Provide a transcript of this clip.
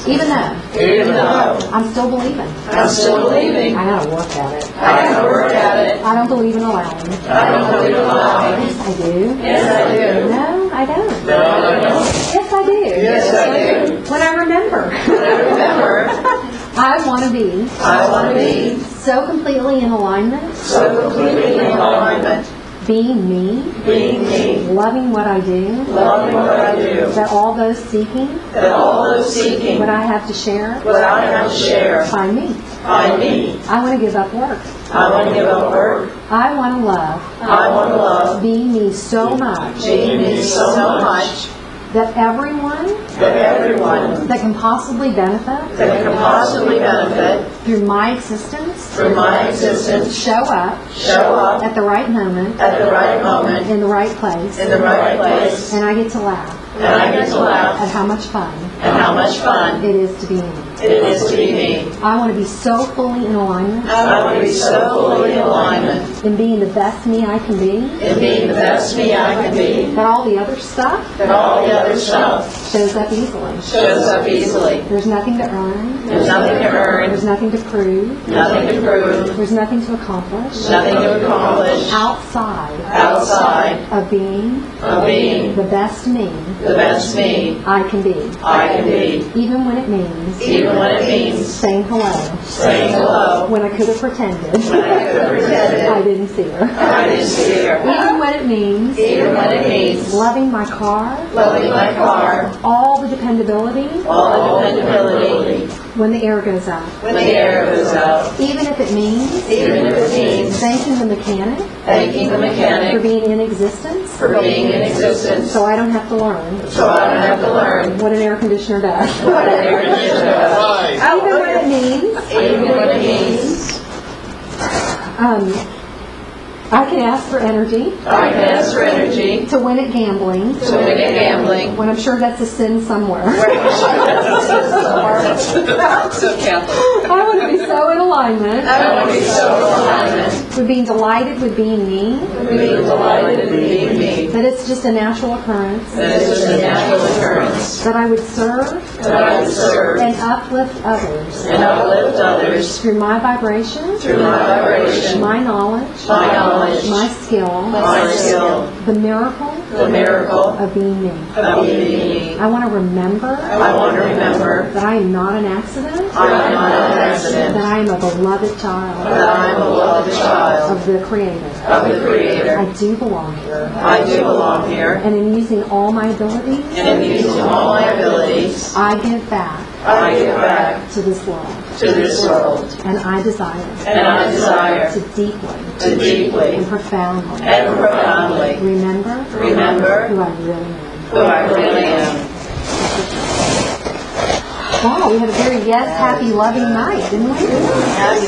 Even though I'm still believing. I'm still believing. I gotta work at it. I have to work at it. I don't believe in allowing. I don't believe in allowing. Yes, I do. Yes, I do. No, I don't. No, I don't. Yes, I do. Yes, I do. When I remember. Remember, I want to be I want to be so completely in alignment, so completely in alignment, being me, being me, loving what I do, loving what I do, that all those seeking that all those seeking what I have to share what I have to share find me. find me. I want to give up work. I want to give up work. I want to love I want to love being me so much being me so much that everyone that everyone that can possibly benefit that can possibly benefit through my existence through my existence show up show up at the right moment at the right moment in the right place, in the right place, and I get to laugh and I get to laugh at how much fun and how much fun it is to be me. it is to be me. I want to be so fully in alignment I want to be so fully in alignment in being the best me I can be in being the best me I can be, that all the other stuff that all the other stuff shows up easily. shows up easily. There's nothing to earn. There's nothing to earn, There's nothing to prove. nothing to prove, There's nothing to accomplish nothing to accomplish outside outside of being of being the best me the best me I can be, I can be, even when it means even when it means saying hello saying hello when I could have pretended when I could have pretended I didn't see her. I didn't see her, Even when it means even when it means loving my car, loving my car, all the dependability all the dependability when the air goes out. when the air goes out, Even if it means even if it means thanking the mechanic thanking the for mechanic being in existence for being in existence so I don't have to learn so I don't have to learn what an air conditioner does. what an air conditioner does. Even when it means Even when it means I can ask for energy I can ask for energy to win at gambling to win at gambling. when I'm sure that's a sin somewhere. So Catholic. I want to be so in alignment I want to be so in alignment with being delighted with being me with being delighted in being me. that it's just a natural occurrence That is just a natural occurrence. that I would serve That I would serve and uplift others and uplift others through my vibration, through my vibration, my knowledge, my knowledge, my skill, my skill, the miracle the miracle of being me. of being me. I want to remember I want to remember that I am not an accident, I am not an accident, that I am a beloved child that I am a beloved child of the Creator. of the Creator. I do belong here. I do belong here, And in using all my abilities, and in using all my abilities, I give back I give back to this world. to this world. And I desire And I desire to deeply to deeply and profoundly and profoundly remember remember who I really am. who I really am. Wow, we had a very yes, happy, loving night, didn't we?